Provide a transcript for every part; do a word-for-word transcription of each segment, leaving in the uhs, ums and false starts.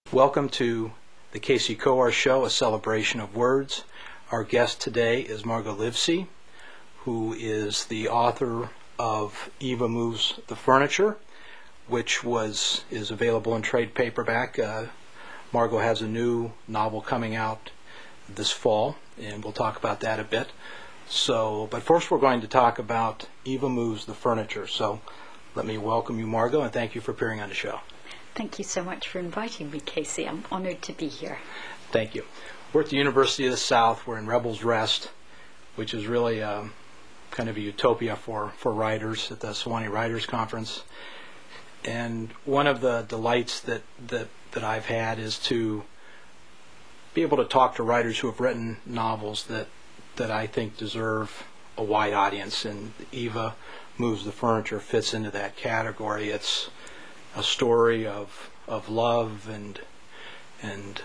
Welcome to the Casey Coar Show, a celebration of words. Our guest today is Margot Livesey, who is the author of Eva Moves the Furniture, which was is available in trade paperback. Uh, Margot has a new novel coming out this fall, and we'll talk about that a bit. So, but first we're going to talk about Eva Moves the Furniture. So let me welcome you, Margot, and thank you for appearing on the show. Thank you so much for inviting me, Casey. I'm honored to be here. Thank you. We're at the University of the South. We're in Rebels Rest, which is really um, kind of a utopia for, for writers at the Sewanee Writers Conference. And one of the delights that, that, that I've had is to be able to talk to writers who have written novels that, that I think deserve a wide audience. And Eva Moves the Furniture fits into that category. It's a story of of love and and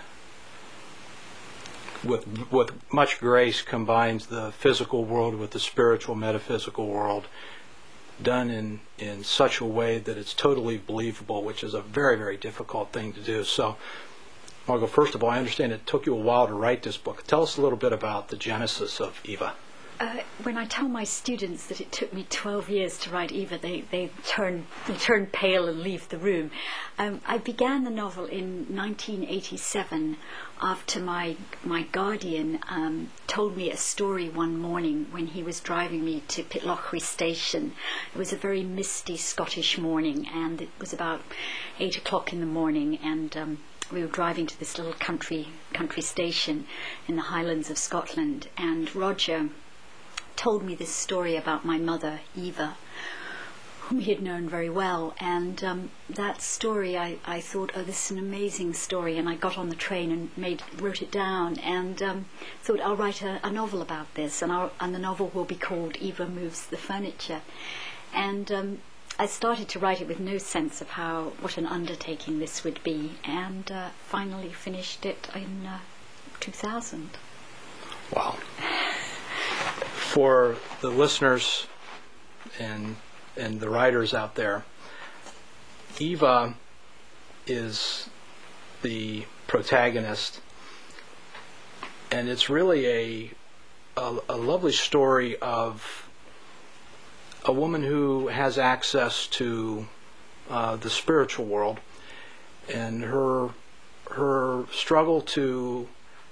with with much grace combines the physical world with the spiritual metaphysical world, done in in such a way that it's totally believable, which is a very very difficult thing to do. So Margot, first of all, I understand it took you a while to write this book. Tell us a little bit about the genesis of Eva. Uh, when I tell my students that it took me twelve years to write Eva, they, they turn they turn pale and leave the room. Um, I began the novel in nineteen eighty-seven after my my guardian um, told me a story one morning when he was driving me to Pitlochry Station. It was a very misty Scottish morning, and it was about eight o'clock in the morning, and um, we were driving to this little country country station in the Highlands of Scotland, and Roger told me this story about my mother, Eva, whom he had known very well. And um, that story, I, I thought, oh, this is an amazing story. And I got on the train and made wrote it down and um, thought, I'll write a, a novel about this. And, I'll, and the novel will be called Eva Moves the Furniture. And um, I started to write it with no sense of how what an undertaking this would be. And uh, finally finished it in uh, two thousand. Wow. For the listeners and and the writers out there, Eva is the protagonist, and it's really a a, a lovely story of a woman who has access to uh, the spiritual world, and her her struggle to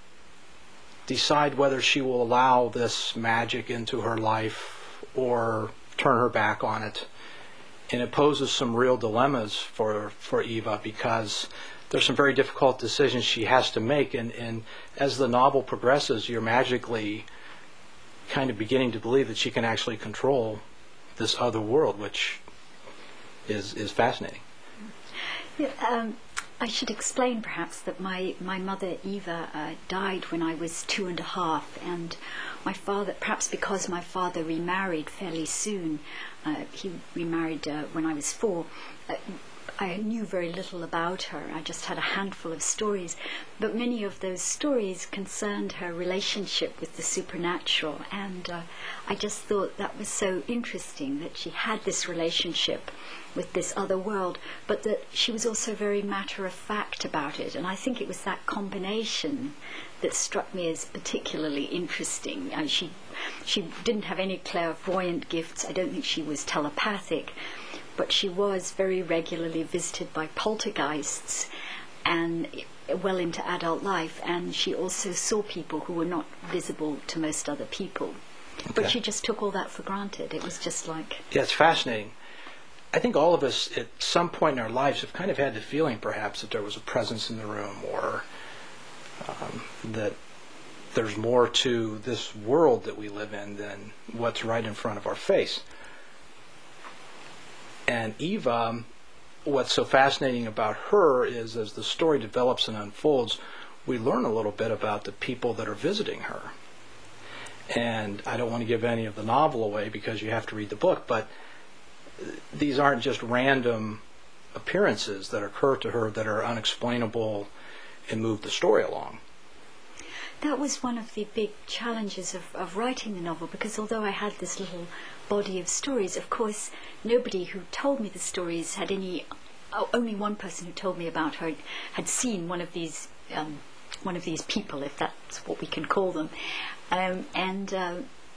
decide whether she will allow this magic into her life or turn her back on it. And it poses some real dilemmas for for Eva, because there's some very difficult decisions she has to make, and, and as the novel progresses, you're magically kind of beginning to believe that she can actually control this other world, which is is fascinating. Yeah, um I should explain perhaps that my, my mother Eva uh, died when I was two and a half, and my father, perhaps because my father remarried fairly soon, uh, he remarried uh, when I was four, uh, I knew very little about her. I just had a handful of stories, but many of those stories concerned her relationship with the supernatural, and uh, I just thought that was so interesting that she had this relationship with this other world, but that she was also very matter-of-fact about it. And I think it was that combination that struck me as particularly interesting. Uh, she she didn't have any clairvoyant gifts. I don't think she was telepathic, but she was very regularly visited by poltergeists and well into adult life, and she also saw people who were not visible to most other people. Okay. But she just took all that for granted. It was just like... Yeah, it's fascinating. I think all of us at some point in our lives have kind of had the feeling perhaps that there was a presence in the room, or um, that there's more to this world that we live in than what's right in front of our face. And Eva, what's so fascinating about her is as the story develops and unfolds, we learn a little bit about the people that are visiting her. And I don't want to give any of the novel away because you have to read the book, but these aren't just random appearances that occur to her that are unexplainable and move the story along. That was one of the big challenges of, of writing the novel, because although I had this little body of stories, of course nobody who told me the stories had any oh, only one person who told me about her had seen one of these um, one of these people, if that's what we can call them, um, and uh,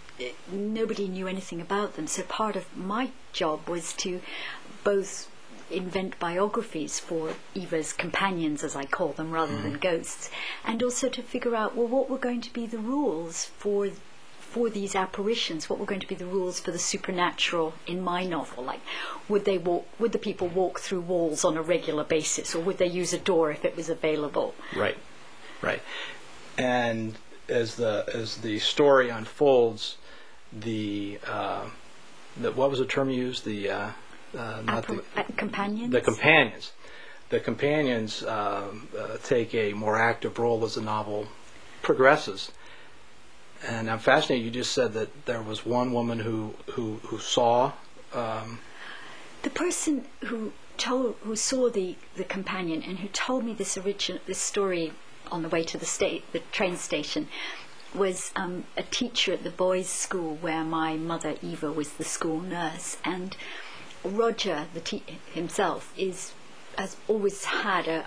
nobody knew anything about them. So part of my job was to both invent biographies for Eva's companions, as I call them, rather mm-hmm. than ghosts, and also to figure out, well, what were going to be the rules for for these apparitions, what were going to be the rules for the supernatural in my novel. Like, would they walk, would the people walk through walls on a regular basis, or would they use a door if it was available? Right, right. And as the as the story unfolds, the, uh, the what was the term used? The uh, uh, not Appar- the uh, companions. The companions. The companions uh, uh, take a more active role as the novel progresses. And I'm fascinated. You just said that there was one woman who who, who saw. Um, the person who told, who saw the, the companion, and who told me this origin, this story on the way to the state, the train station, was um, a teacher at the boys' school where my mother Eva was the school nurse. And Roger, the te- himself, is has always had a.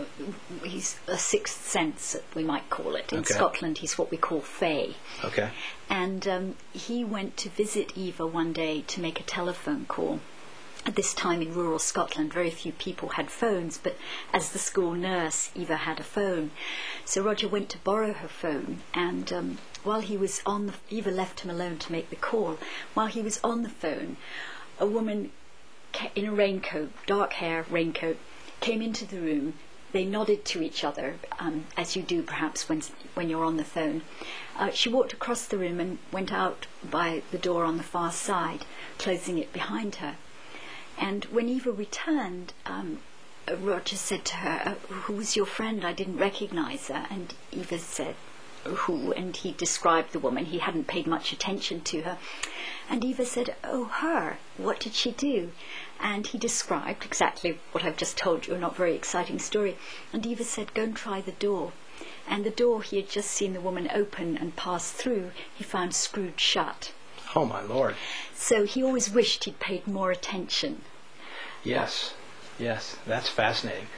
He's a sixth sense, we might call it. In okay. Scotland, he's what we call Fae. Okay. And um, he went to visit Eva one day to make a telephone call. At this time in rural Scotland, very few people had phones, but as the school nurse, Eva had a phone. So Roger went to borrow her phone, and um, while he was on the... Eva left him alone to make the call. While he was on the phone, a woman in a raincoat, dark hair, raincoat, came into the room. They nodded to each other, um, as you do perhaps when when you're on the phone. Uh, she walked across the room and went out by the door on the far side, closing it behind her. And when Eva returned, um, Roger said to her, "Who was your friend? I didn't recognize her." And Eva said, "Who?" And he described the woman. He hadn't paid much attention to her. And Eva said, "Oh, her. What did she do?" And he described exactly what I've just told you, a not very exciting story. And Eva said, "Go and try the door." And the door he had just seen the woman open and pass through, he found screwed shut. Oh, my Lord. So he always wished he'd paid more attention. Yes, yes, that's fascinating.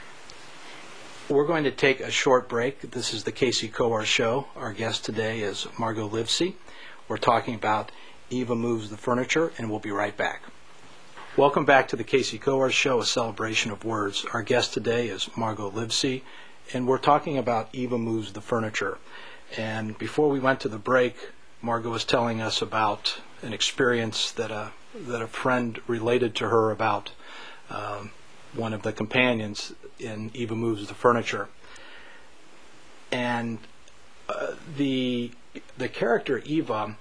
We're going to take a short break. This is the Casey Coar Show. Our guest today is Margot Livesey. We're talking about Eva Moves the Furniture, and we'll be right back. Welcome back to the Casey Coar Show, a celebration of words. Our guest today is Margot Livesey, and we're talking about Eva Moves the Furniture. And before we went to the break, Margot was telling us about an experience that a that a friend related to her about um, one of the companions in Eva Moves the Furniture. And uh, the the character Eva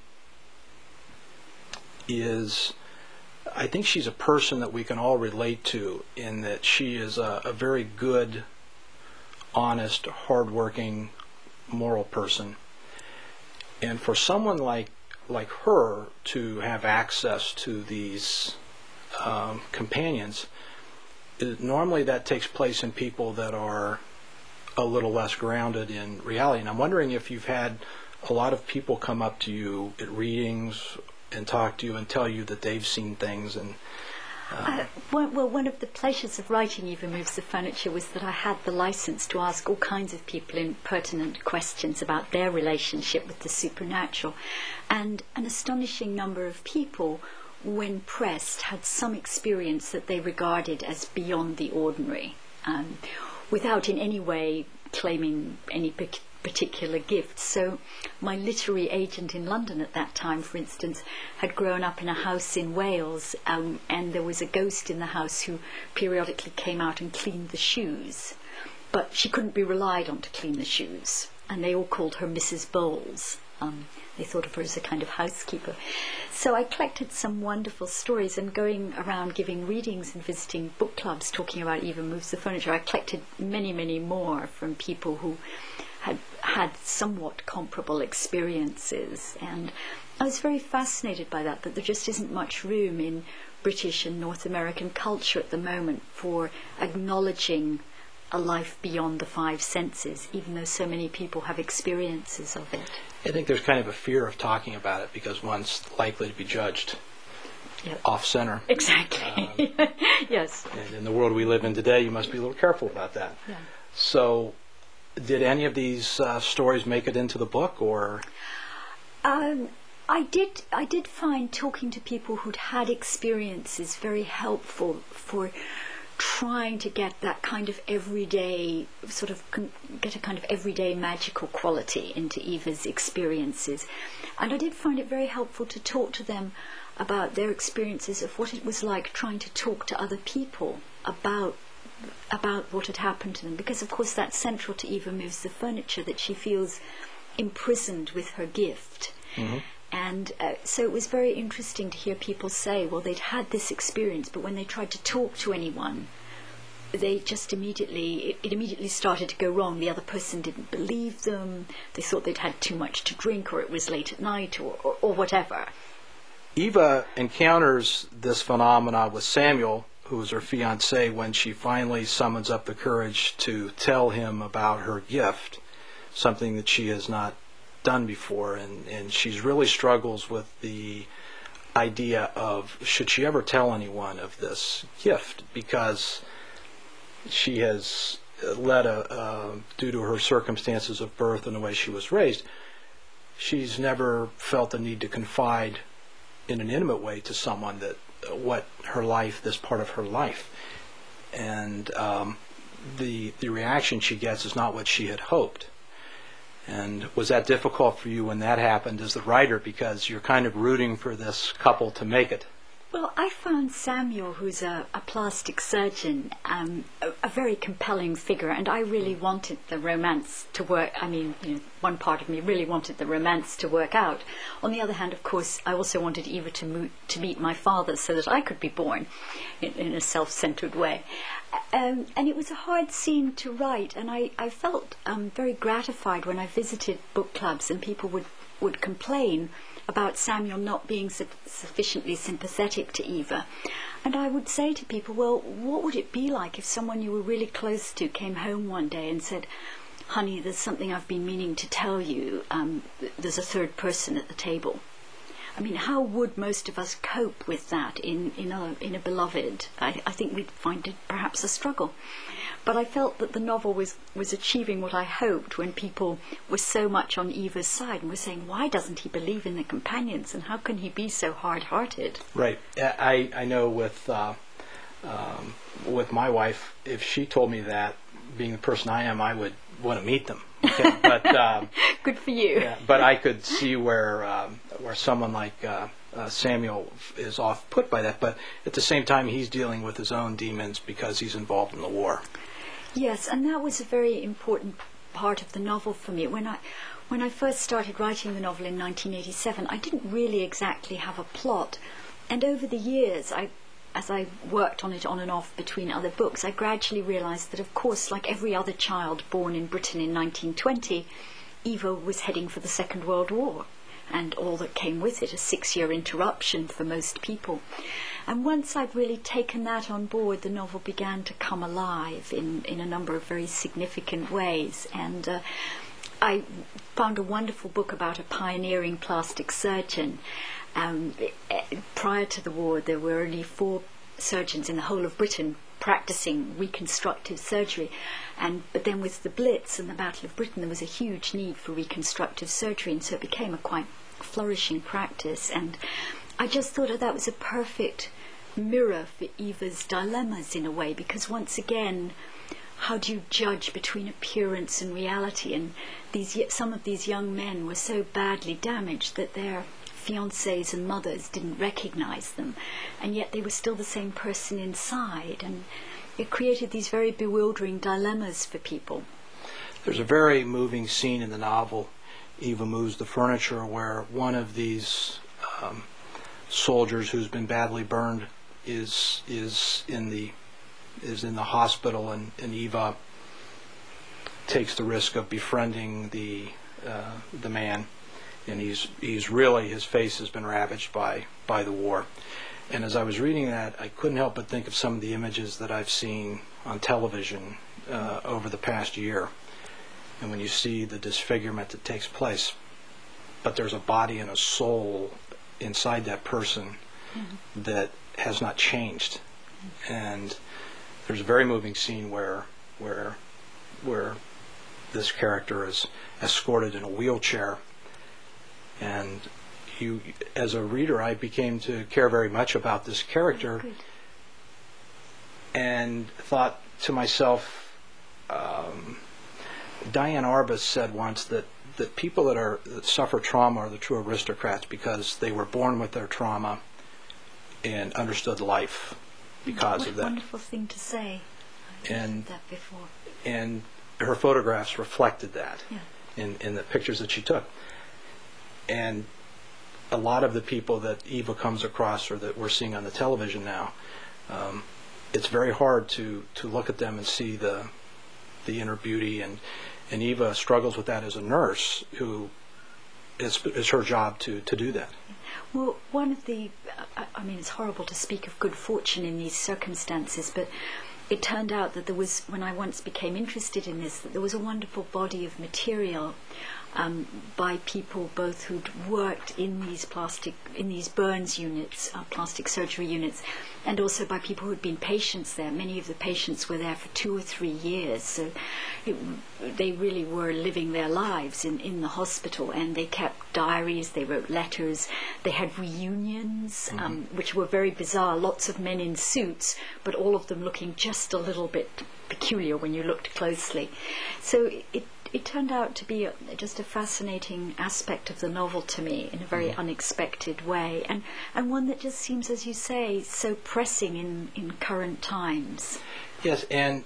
is, I think she's a person that we can all relate to, in that she is a, a very good, honest, hardworking, moral person. And for someone like like her to have access to these um, companions, it, normally that takes place in people that are a little less grounded in reality. And I'm wondering if you've had a lot of people come up to you at readings and talk to you and tell you that they've seen things. And uh, uh, well, well, one of the pleasures of writing Eva Moves the Furniture was that I had the license to ask all kinds of people impertinent questions about their relationship with the supernatural. And an astonishing number of people, when pressed, had some experience that they regarded as beyond the ordinary, um, without in any way claiming any particular particular gifts. So my literary agent in London at that time, for instance, had grown up in a house in Wales, um, and there was a ghost in the house who periodically came out and cleaned the shoes, but she couldn't be relied on to clean the shoes, and they all called her Missus Bowles. Um, they thought of her as a kind of housekeeper. So I collected some wonderful stories, and going around giving readings and visiting book clubs talking about Eva Moves the Furniture, I collected many, many more from people who had had somewhat comparable experiences. And I was very fascinated by that, that there just isn't much room in British and North American culture at the moment for acknowledging a life beyond the five senses, even though so many people have experiences of it. I think there's kind of a fear of talking about it because one's likely to be judged. Yep. off center. Exactly. Um, yes. And in the world we live in today, you must be a little careful about that. Yeah. So, did any of these uh, stories make it into the book, or? Um, I did. I did find talking to people who'd had experiences very helpful for trying to get that kind of everyday, sort of con- get a kind of everyday magical quality into Eva's experiences. And I did find it very helpful to talk to them about their experiences of what it was like trying to talk to other people about about what had happened to them. Because, of course, that's central to Eva Moves the Furniture, that she feels imprisoned with her gift. Mm-hmm. And uh, so it was very interesting to hear people say, well, they'd had this experience, but when they tried to talk to anyone, they just immediately, it, it immediately started to go wrong. The other person didn't believe them. They thought they'd had too much to drink, or it was late at night, or, or, or whatever. Eva encounters this phenomena with Samuel, who is her fiancé, when she finally summons up the courage to tell him about her gift, something that she has not done before, and, and she's really struggles with the idea of should she ever tell anyone of this gift, because she has led a, uh, due to her circumstances of birth and the way she was raised, she's never felt the need to confide in an intimate way to someone that uh, what her life, this part of her life, and um, the the reaction she gets is not what she had hoped. And was that difficult for you when that happened as the writer, because you're kind of rooting for this couple to make it? Well, I found Samuel, who's a, a plastic surgeon, um, a, a very compelling figure, and I really wanted the romance to work. I mean, you know, one part of me really wanted the romance to work out. On the other hand, of course, I also wanted Eva to, mo- to meet my father so that I could be born in, in a self-centered way. Um, and it was a hard scene to write, and I, I felt um, very gratified when I visited book clubs and people would, would complain about Samuel not being su- sufficiently sympathetic to Eva. And I would say to people, well, what would it be like if someone you were really close to came home one day and said, honey, there's something I've been meaning to tell you. Um, there's a third person at the table. I mean, how would most of us cope with that in, in, a, in a beloved? I, I think we'd find it perhaps a struggle. But I felt that the novel was, was achieving what I hoped when people were so much on Eva's side and were saying, why doesn't he believe in the companions, and how can he be so hard-hearted? Right. I, I know with, uh, um, with my wife, if she told me that, being the person I am, I would want to meet them. Okay? But um, good for you. Yeah, but I could see where um, where someone like uh, uh, Samuel is off put by that. But at the same time, he's dealing with his own demons because he's involved in the war. Yes, and that was a very important part of the novel for me. When I when I first started writing the novel in nineteen eighty-seven, I didn't really exactly have a plot, and over the years, I. As I worked on it on and off between other books, I gradually realised that, of course, like every other child born in Britain in nineteen twenty, Eva was heading for the Second World War, and all that came with it, a six-year interruption for most people. And once I'd really taken that on board, the novel began to come alive in, in a number of very significant ways. And uh, I found a wonderful book about a pioneering plastic surgeon. Um, prior to the war, there were only four surgeons in the whole of Britain practicing reconstructive surgery, and but then with the Blitz and the Battle of Britain, there was a huge need for reconstructive surgery, and so it became a quite flourishing practice. And I just thought that that was a perfect mirror for Eva's dilemmas in a way, because once again, how do you judge between appearance and reality? And these some of these young men were so badly damaged that their fiancés and mothers didn't recognize them, and yet they were still the same person inside, and it created these very bewildering dilemmas for people. There's a very moving scene in the novel, Eva Moves the Furniture, where one of these um, soldiers who's been badly burned is is in the is in the hospital, and, and Eva takes the risk of befriending the uh, the man. And he's he's really, his face has been ravaged by, by the war. And as I was reading that, I couldn't help but think of some of the images that I've seen on television uh, over the past year. And when you see the disfigurement that takes place, but there's a body and a soul inside that person Mm-hmm. that has not changed. And there's a very moving scene where where where this character is escorted in a wheelchair, and you, as a reader, I became to care very much about this character. Good. And thought to myself, um, Diane Arbus said once that, that people that are that suffer trauma are the true aristocrats because they were born with their trauma and understood life because what of a that. Wonderful thing to say. I've And- heard that before. And her photographs reflected that Yeah. in, in the pictures that she took. And a lot of the people that Eva comes across or that we're seeing on the television now, um, it's very hard to, to look at them and see the the inner beauty, and, and Eva struggles with that as a nurse who it's, it's her job to, to do that. Well, one of the, I, I mean, it's horrible to speak of good fortune in these circumstances, but it turned out that there was, when I once became interested in this, that there was a wonderful body of material um, by people both who'd worked in these plastic, in these burns units, uh, plastic surgery units, and also by people who'd been patients there. Many of the patients were there for two or three years, so it, they really were living their lives in, in the hospital, and they kept diaries, they wrote letters, they had reunions, Mm-hmm. um, which were very bizarre, lots of men in suits, but all of them looking just a little bit peculiar when you looked closely. So it it turned out to be a, just a fascinating aspect of the novel to me in a very Mm-hmm. unexpected way, and, and one that just seems, as you say, so pressing in, in current times. Yes, and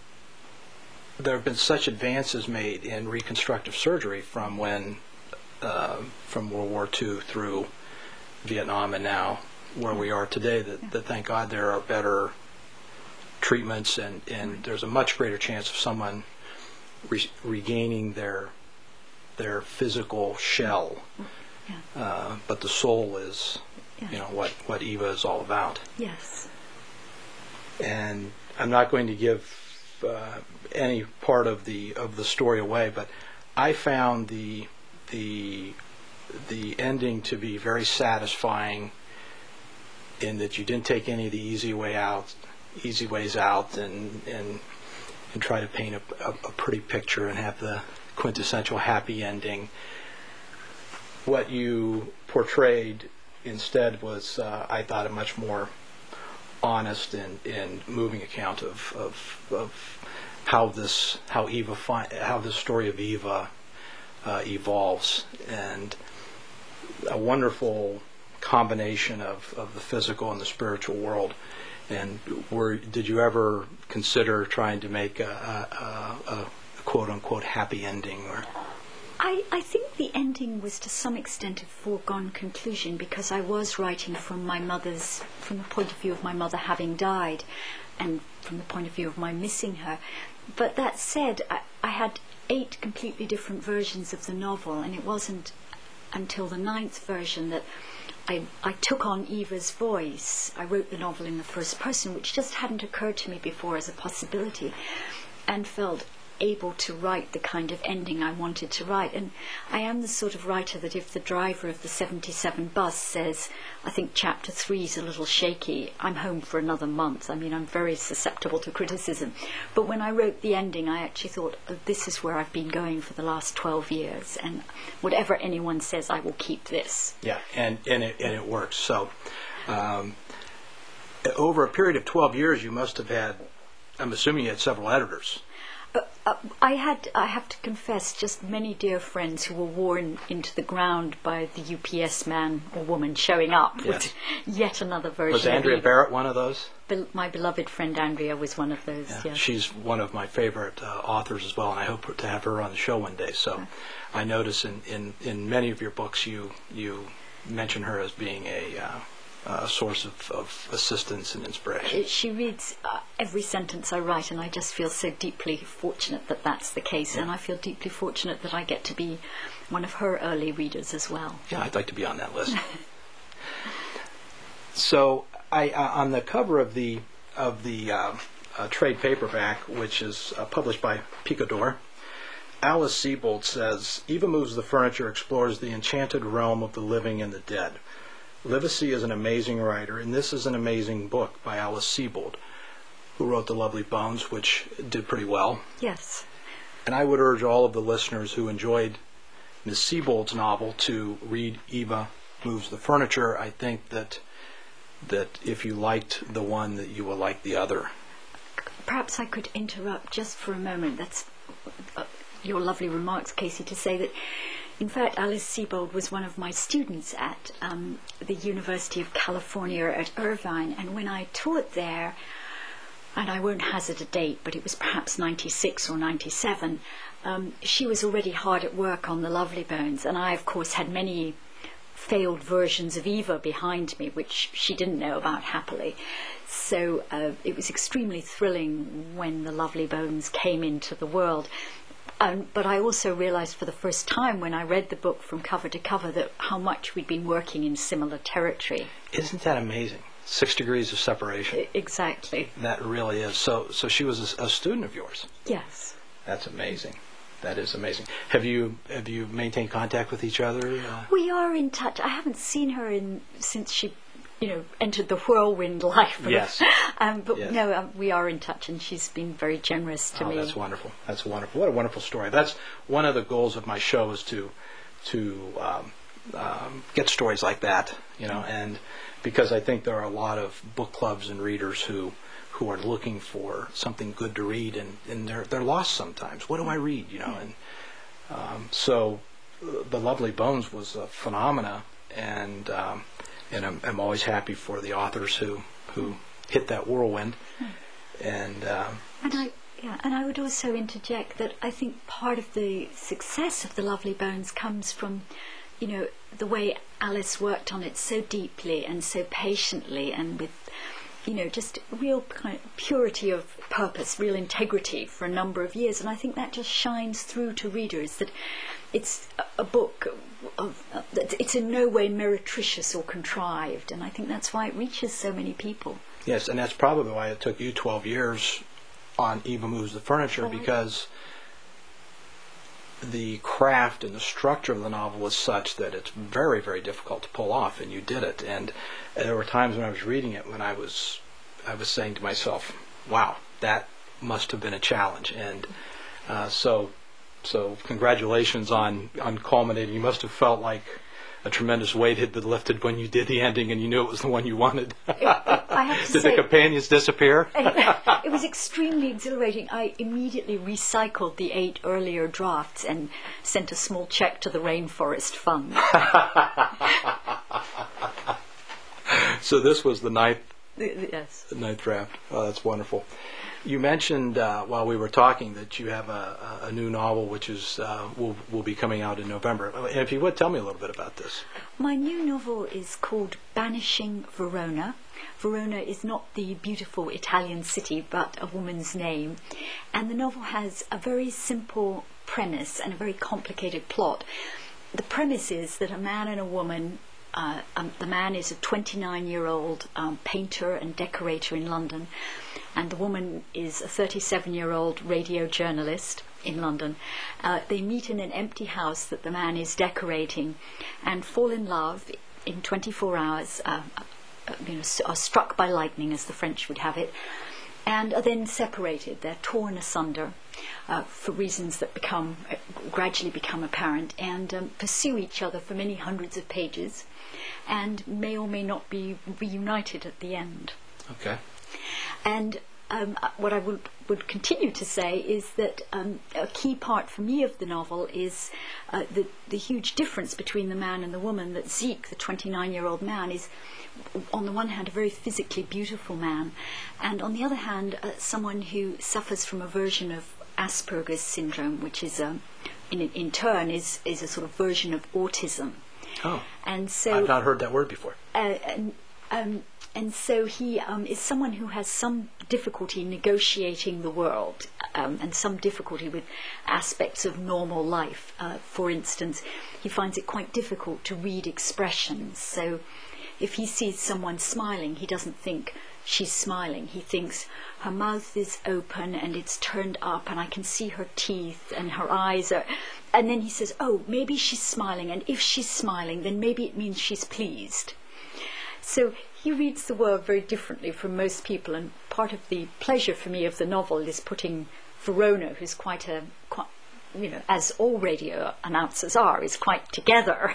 there have been such advances made in reconstructive surgery from when, uh, from World War Two through Vietnam and now where we are today, that, that thank God there are better treatments, and, and there's a much greater chance of someone re- regaining their their physical shell, Yeah. uh, but the soul is, Yeah. you know, what, what Eva is all about. Yes. And I'm not going to give uh, any part of the of the story away, but I found the the the ending to be very satisfying in that you didn't take any of the easy way out, easy ways out, and and and try to paint a, a, a pretty picture and have the quintessential happy ending. What you portrayed instead was, uh, I thought, a much more honest and, and moving account of, of of how this how Eva fi- how the story of Eva uh, evolves, and a wonderful combination of, of the physical and the spiritual world. And were did you ever consider trying to make a, a, a, a quote unquote happy ending? Or I, I think the ending was to some extent a foregone conclusion, because I was writing from my mother's, from the point of view of my mother having died, and from the point of view of my missing her. But that said, I, I had eight completely different versions of the novel, and it wasn't until the ninth version that I, I took on Eva's voice. I wrote the novel in the first person, which just hadn't occurred to me before as a possibility, and felt able to write the kind of ending I wanted to write. And I am the sort of writer that if the driver of the seventy-seven bus says, I think chapter three is a little shaky, I'm home for another month. I mean, I'm very susceptible to criticism. But when I wrote the ending, I actually thought, oh, this is where I've been going for the last twelve years, and whatever anyone says, I will keep this. yeah, and and it and it works. So um, over a period of twelve years, you must have had, I'm assuming you had several editors. Uh, uh, I had, I have to confess, just many dear friends who were worn into the ground by the U P S man or woman showing up Yes. with yet another version. Was of Andrea Eva. Barrett one of those? Be- my beloved friend Andrea was one of those. Yeah, Yes. she's one of my favorite uh, authors as well, and I hope to have her on the show one day. So I notice in, in, in many of your books you you mention her as being a, uh, a source of, of assistance and inspiration. It- She reads uh, every sentence I write, and I just feel so deeply fortunate that that's the case. Yeah. And I feel deeply fortunate that I get to be one of her early readers as well. Yeah, I'd like to be on that list. So I uh, on the cover of the of the uh, uh, trade paperback, which is uh, published by Picador, Alice Sebold says, Eva moves the furniture, explores the enchanted realm of the living and the dead. Livesey is an amazing writer, and this is an amazing book by Alice Sebold, who wrote The Lovely Bones, which did pretty well. Yes. And I would urge all of the listeners who enjoyed Miss Sebold's novel to read Eva Moves the Furniture. I think that that if you liked the one, that you will like the other. Perhaps I could interrupt just for a moment. That's uh, your lovely remarks, Casey, to say that, in fact, Alice Sebold was one of my students at um, the University of California at Irvine, and when I taught there, and I won't hazard a date, but it was perhaps ninety-six or ninety-seven, um, she was already hard at work on The Lovely Bones, and I, of course, had many failed versions of Eva behind me, which she didn't know about, happily. So uh, it was extremely thrilling when The Lovely Bones came into the world. Um, but I also realized for the first time when I read the book from cover to cover that how much we'd been working in similar territory. Isn't that amazing? Six degrees of separation. I- exactly. That really is. So so she was a, a student of yours. Yes. That's amazing. That is amazing. Have you have you maintained contact with each other? Uh, We are in touch. I haven't seen her in since she, you know, entered the whirlwind life. Of, Yes. um, but Yes. no, um, we are in touch, and she's been very generous to oh, me. that's wonderful. That's wonderful. What a wonderful story. That's one of the goals of my show, is to to um, um, get stories like that, you know, and because I think there are a lot of book clubs and readers who who are looking for something good to read, and, and they're they're lost sometimes. What do I read, you know? And um, so, uh, The Lovely Bones was a phenomena, and um, and I'm, I'm always happy for the authors who who hit that whirlwind. And um, And I, yeah, and I would also interject that I think part of the success of The Lovely Bones comes from, you know, the way Alice worked on it so deeply and so patiently, and with, you know, just real kind of purity of purpose, real integrity for a number of years. And I think that just shines through to readers, that it's a, a book of, uh, that it's in no way meretricious or contrived. And I think that's why it reaches so many people. yes, and that's probably why it took you twelve years on Eva Moves the Furniture, Right. because the craft and the structure of the novel is such that it's very, very difficult to pull off, and you did it. And there were times when I was reading it when I was, I was saying to myself, "Wow, that must have been a challenge." And uh, so, so congratulations on on culminating. You must have felt like a tremendous weight had been lifted when you did the ending, and you knew it was the one you wanted. I have to Did say, the companions disappear? it was extremely exhilarating. I immediately recycled the eight earlier drafts and sent a small check to the Rainforest Fund. So this was the ninth, Yes. the ninth draft. Oh, that's wonderful. You mentioned uh, while we were talking that you have a, a new novel which is uh, will will be coming out in November. And if you would tell me a little bit about this. My new novel is called Banishing Verona. Verona is not the beautiful Italian city, but a woman's name. And the novel has a very simple premise and a very complicated plot. The premise is that a man and a woman, uh, um, the man is a twenty-nine-year-old um, painter and decorator in London, and the woman is a thirty-seven-year-old radio journalist in London. Uh, they meet in an empty house that the man is decorating and fall in love in twenty-four hours, uh, uh, you know, are struck by lightning, as the French would have it, and are then separated. They're torn asunder uh, for reasons that become uh, gradually become apparent, and um, pursue each other for many hundreds of pages, and may or may not be reunited at the end. Okay. And um, what I would, would continue to say is that um, a key part for me of the novel is uh, the, the huge difference between the man and the woman, that Zeke, the twenty-nine-year-old man, is on the one hand a very physically beautiful man, and on the other hand uh, someone who suffers from a version of Asperger's syndrome, which is um, in, in turn is, is a sort of version of autism. Oh. And so I've not heard that word before. uh, and, um, and so he um, is someone who has some difficulty negotiating the world, um, and some difficulty with aspects of normal life. Uh, for instance, he finds it quite difficult to read expressions. So if he sees someone smiling, he doesn't think she's smiling. He thinks her mouth is open and it's turned up and I can see her teeth and her eyes are... And then he says, oh, maybe she's smiling, and if she's smiling, then maybe it means she's pleased. So he reads the world very differently from most people, and part of the pleasure for me of the novel is putting Verona, who's quite a, quite, you know, as all radio announcers are, is quite together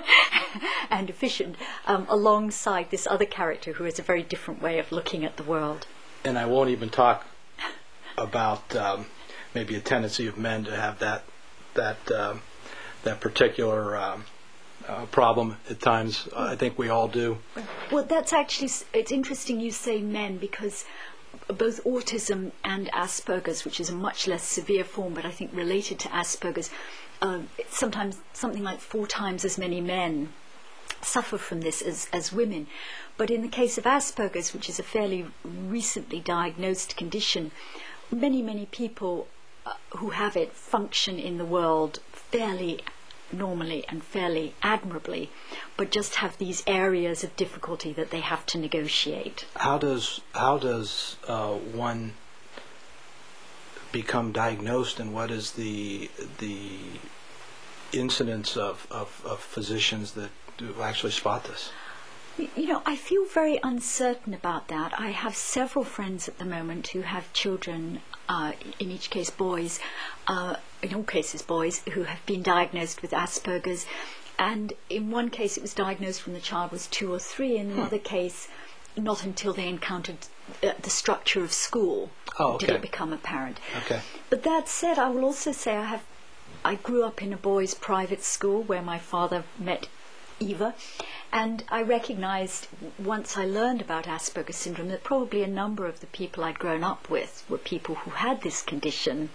and efficient, um, alongside this other character who has a very different way of looking at the world. And I won't even talk about um, maybe a tendency of men to have that that um, that particular um, uh, problem at times. I think we all do. Well, that's actually, it's interesting you say men, because both autism and Asperger's, which is a much less severe form, but I think related to Asperger's, uh, sometimes something like four times as many men suffer from this as, as women. But in the case of Asperger's, which is a fairly recently diagnosed condition, many, many people uh, who have it function in the world fairly normally and fairly admirably, but just have these areas of difficulty that they have to negotiate. How does how does uh, one become diagnosed, and what is the the incidence of, of, of physicians that do actually spot this? You know, I feel very uncertain about that. I have several friends at the moment who have children, uh, in each case boys, uh, in all cases boys, who have been diagnosed with Asperger's. And in one case it was diagnosed when the child was two or three, in another hmm. case not until they encountered uh, the structure of school oh, okay. did it become apparent. Okay. But that said, I will also say I have, I grew up in a boys' private school where my father met Eva, and I recognized once I learned about Asperger's syndrome that probably a number of the people I'd grown up with were people who had this condition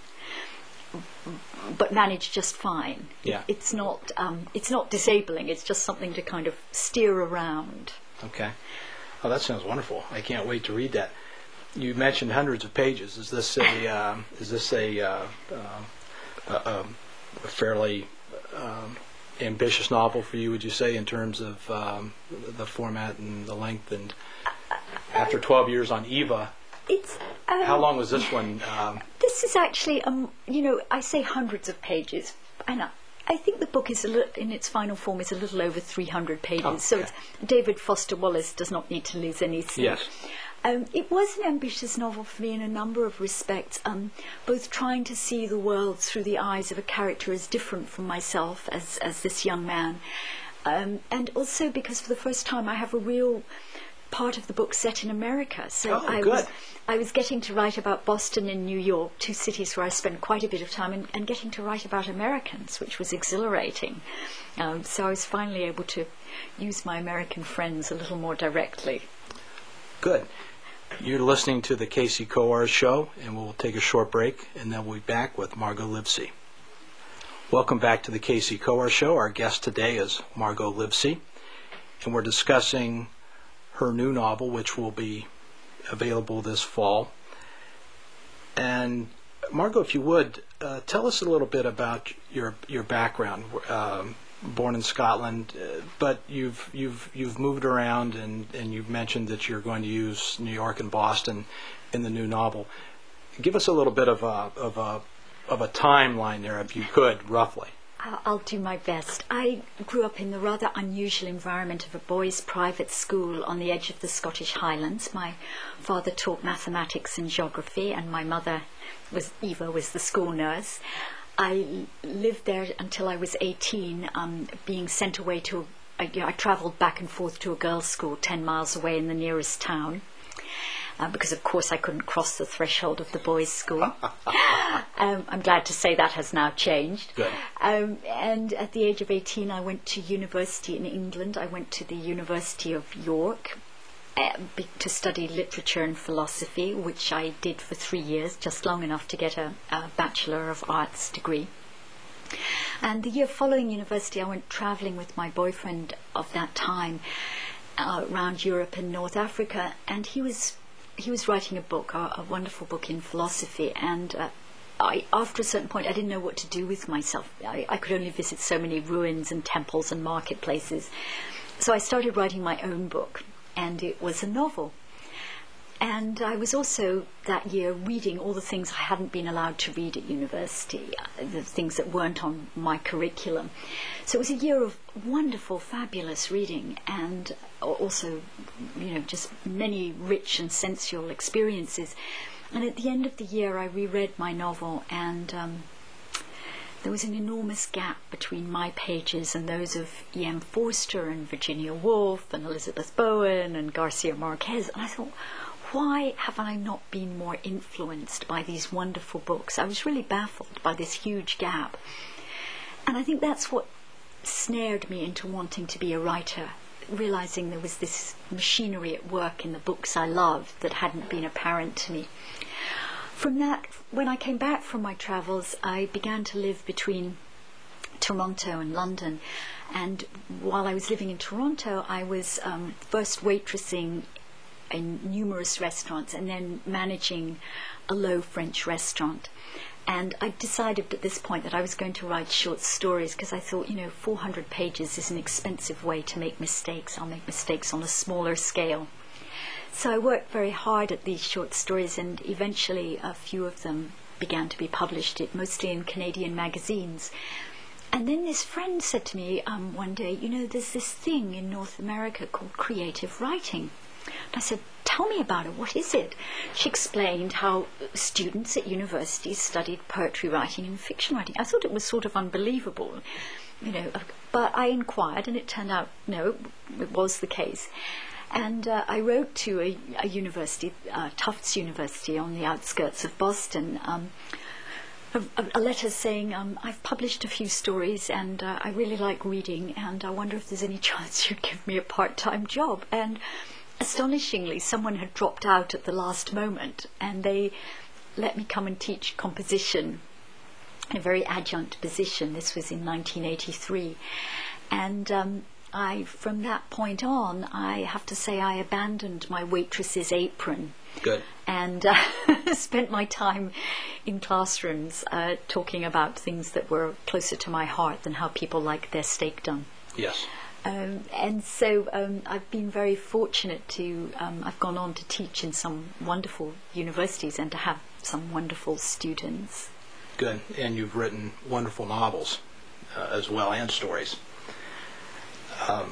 but managed just fine. Yeah. It's not um, it's not disabling, it's just something to kind of steer around. Okay. Oh, that sounds wonderful. I can't wait to read that. You mentioned hundreds of pages. Is this a uh, is this a, uh, uh, a, a fairly um, ambitious novel for you, would you say, in terms of um, the format and the length? And after twelve years on Eva, it's um, how long was this one? Um, this is actually, um, you know, I say hundreds of pages, and I, I think the book is a li- in its final form is a little over three hundred pages. Oh, okay. So it's, David Foster Wallace does not need to lose any sleep. Yes. Um, it was an ambitious novel for me in a number of respects, um, both trying to see the world through the eyes of a character as different from myself as, as this young man, um, and also because for the first time I have a real part of the book set in America. So oh, I good. was I was getting to write about Boston and New York, two cities where I spent quite a bit of time, and, and getting to write about Americans, which was exhilarating. Um, so I was finally able to use my American friends a little more directly. Good. You're listening to the Casey Coar Show, and we'll take a short break, and then we'll be back with Margot Livesey. Welcome back to the Casey Coar Show. Our guest today is Margot Livesey, and we're discussing her new novel, which will be available this fall. And Margot, if you would, uh, tell us a little bit about your your background. Um, born in Scotland, uh, but you've you've you've moved around, and, and you've mentioned that you're going to use New York and Boston in the new novel. Give us a little bit of a of a of a timeline there, if you could, roughly. I'll do my best. I grew up in the rather unusual environment of a boys' private school on the edge of the Scottish Highlands. My father taught mathematics and geography, and my mother was Eva was the school nurse. I lived there until I was eighteen, um, being sent away to, I, I travelled back and forth to a girls' school ten miles away in the nearest town, uh, because of course I couldn't cross the threshold of the boys' school. um, I'm glad to say that has now changed. Good. Um, and at the age of eighteen I went to university in England. I went to the University of York, Uh, to study literature and philosophy, which I did for three years, just long enough to get a, a Bachelor of Arts degree. And the year following university, I went travelling with my boyfriend of that time uh, around Europe and North Africa, and he was he was writing a book, a, a wonderful book in philosophy, and uh, I, after a certain point, I didn't know what to do with myself. I, I could only visit so many ruins and temples and marketplaces, so I started writing my own book. And it was a novel. And I was also that year reading all the things I hadn't been allowed to read at university, uh, the things that weren't on my curriculum. So it was a year of wonderful, fabulous reading, and also, you know, just many rich and sensual experiences. And at the end of the year, I reread my novel, and um, there was an enormous gap between my pages and those of E M Forster and Virginia Woolf and Elizabeth Bowen and Garcia Marquez. And I thought, why have I not been more influenced by these wonderful books? I was really baffled by this huge gap. And I think that's what snared me into wanting to be a writer, realizing there was this machinery at work in the books I loved that hadn't been apparent to me. From that, when I came back from my travels, I began to live between Toronto and London. And while I was living in Toronto, I was um, first waitressing in numerous restaurants and then managing a low French restaurant. And I decided at this point that I was going to write short stories, because I thought, you know, four hundred pages is an expensive way to make mistakes. I'll make mistakes on a smaller scale. So I worked very hard at these short stories, and eventually a few of them began to be published, mostly in Canadian magazines. And then this friend said to me um, one day, you know, there's this thing in North America called creative writing. And I said, tell me about it, what is it? She explained how students at universities studied poetry writing and fiction writing. I thought it was sort of unbelievable, you know, but I inquired, and it turned out, no, it was the case. And uh, I wrote to a, a university, uh, Tufts University on the outskirts of Boston, um, a, a letter saying, um, I've published a few stories and uh, I really like reading, and I wonder if there's any chance you'd give me a part-time job. And astonishingly, someone had dropped out at the last moment, and they let me come and teach composition in a very adjunct position. This was in nineteen eighty-three. And um, I, from that point on, I have to say I abandoned my waitress's apron. Good. And uh, spent my time in classrooms uh, talking about things that were closer to my heart than how people like their steak done. Yes. Um, and so um, I've been very fortunate to, um, I've gone on to teach in some wonderful universities and to have some wonderful students. Good. And you've written wonderful novels uh, as well, and stories. Um,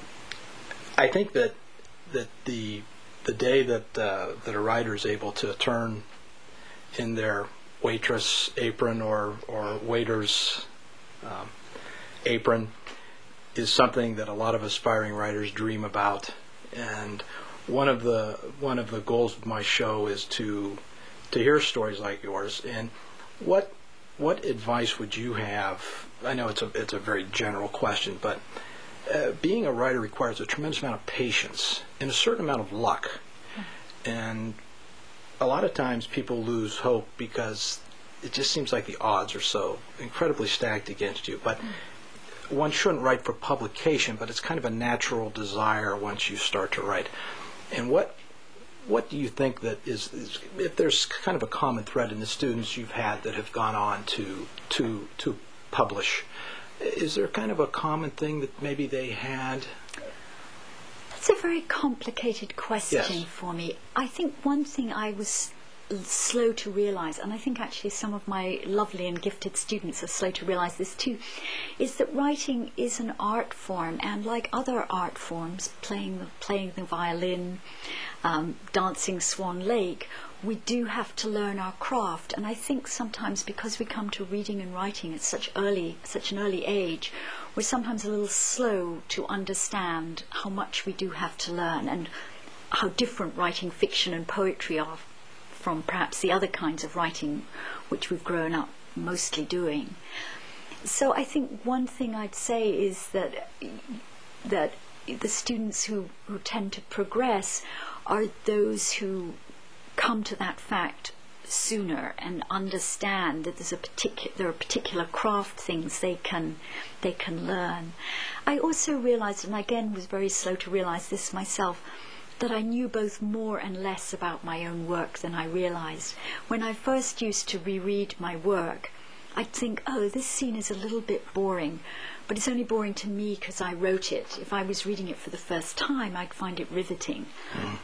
I think that that the the day that uh, that a writer is able to turn in their waitress apron or or waiter's um, apron is something that a lot of aspiring writers dream about. And one of the one of the goals of my show is to to hear stories like yours. And what what advice would you have? I know it's a it's a very general question, but Uh, being a writer requires a tremendous amount of patience and a certain amount of luck. And a lot of times people lose hope because it just seems like the odds are so incredibly stacked against you. But one shouldn't write for publication, but it's kind of a natural desire once you start to write. And what what do you think that is, is if there's kind of a common thread in the students you've had that have gone on to to to publish? Is there kind of a common thing that maybe they had? It's a very complicated question Yes. for me. I think one thing I was slow to realize, and I think actually some of my lovely and gifted students are slow to realize this too, is that writing is an art form, and like other art forms, playing the, playing the violin, um, dancing Swan Lake, we do have to learn our craft. And I think sometimes because we come to reading and writing at such early, such an early age, we're sometimes a little slow to understand how much we do have to learn and how different writing fiction and poetry are from perhaps the other kinds of writing which we've grown up mostly doing. So I think one thing I'd say is that that the students who, who tend to progress are those who come to that fact sooner and understand that there's a particular there are particular craft things they can they can learn. I also realized, and again was very slow to realize this myself, that I knew both more and less about my own work than I realized. When I first used to reread my work, I'd think, oh, this scene is a little bit boring, but it's only boring to me because I wrote it. If I was reading it for the first time, I'd find it riveting. Mm. And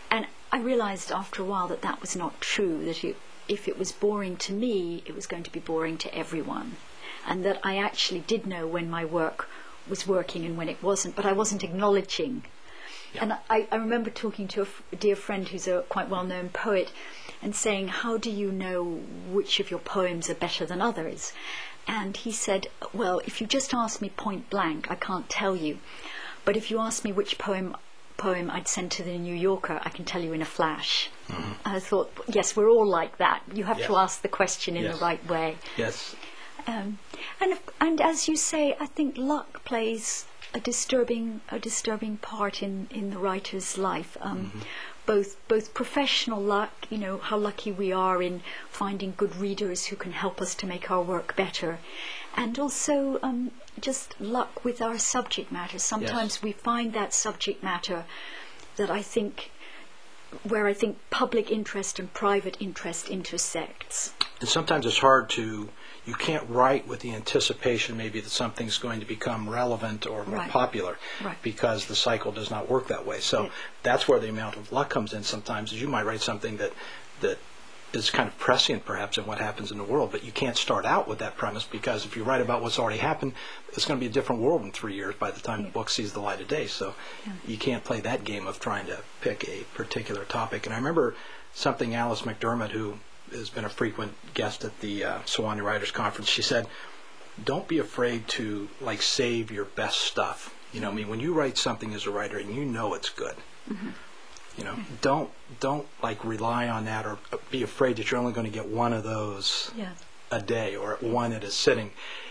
I realized after a while that that was not true, that it, if it was boring to me, it was going to be boring to everyone. And that I actually did know when my work was working and when it wasn't, but I wasn't acknowledging. Yeah. And I, I remember talking to a, f- a dear friend who's a quite well-known poet and saying, how do you know which of your poems are better than others? And he said, well, if you just ask me point blank, I can't tell you. But if you ask me which poem poem I'd send to the New Yorker, I can tell you in a flash. Mm-hmm. I thought, yes, we're all like that. You have yes. to ask the question in yes. the right way. Yes. Um, and and as you say, I think luck plays a disturbing a disturbing part in, in the writer's life. Um, mm-hmm. Both both professional luck, you know, how lucky we are in finding good readers who can help us to make our work better, and also um, just luck with our subject matter. Sometimes yes. we find that subject matter that I think, where I think public interest and private interest intersects. And sometimes it's hard to, you can't write with the anticipation maybe that something's going to become relevant or more right. popular right. because the cycle does not work that way. So yeah. that's where the amount of luck comes in sometimes, is you might write something that that is kind of prescient perhaps in what happens in the world, but you can't start out with that premise, because if you write about what's already happened, it's going to be a different world in three years by the time yeah. the book sees the light of day. So yeah. you can't play that game of trying to pick a particular topic. And I remember something Alice McDermott, who has been a frequent guest at the uh, Sewanee Writers Conference, she said, don't be afraid to like save your best stuff. You know, I mean, when you write something as a writer and you know it's good, mm-hmm. you know, mm-hmm. don't don't like rely on that or be afraid that you're only going to get one of those yeah. a day or one at a sitting.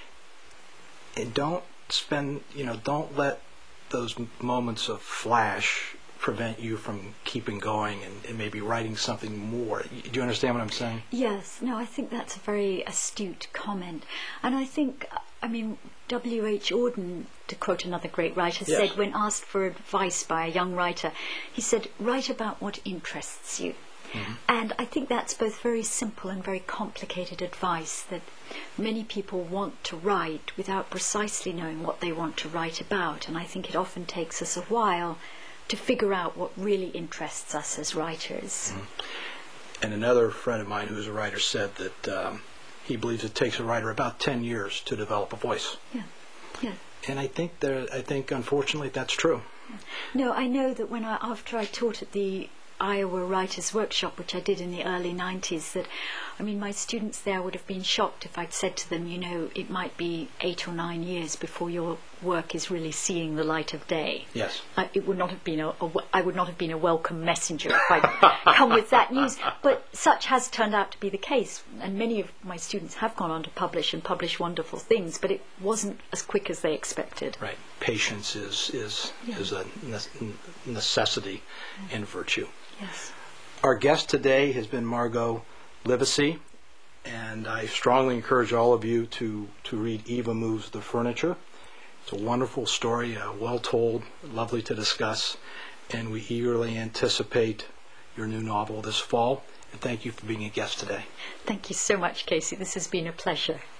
And don't spend, you know, don't let those moments of flash prevent you from keeping going and, and maybe writing something more. Do you understand what I'm saying? Yes. No, I think that's a very astute comment. And I think, I mean, W H Auden, to quote another great writer, yes. said when asked for advice by a young writer, he said, write about what interests you. Mm-hmm. And I think that's both very simple and very complicated advice, that many people want to write without precisely knowing what they want to write about. And I think it often takes us a while to figure out what really interests us as writers. Mm-hmm. And another friend of mine who's a writer said that um, he believes it takes a writer about ten years to develop a voice. Yeah, yeah. And I think there, I think unfortunately that's true. Yeah. No, I know that when I after I taught at the Iowa Writers' Workshop, which I did in the early nineties, that, I mean, my students there would have been shocked if I'd said to them, you know, it might be eight or nine years before your work is really seeing the light of day. Yes. I, it would not have been a, a, I would not have been a welcome messenger if I'd come with that news. But such has turned out to be the case, and many of my students have gone on to publish and publish wonderful things, but it wasn't as quick as they expected. Right. Patience is is yeah. is a necessity yeah. and virtue. Yes. Our guest today has been Margot Livesey, and I strongly encourage all of you to, to read Eva Moves the Furniture. It's a wonderful story, uh, well told, lovely to discuss, and we eagerly anticipate your new novel this fall. And thank you for being a guest today. Thank you so much, Casey. This has been a pleasure.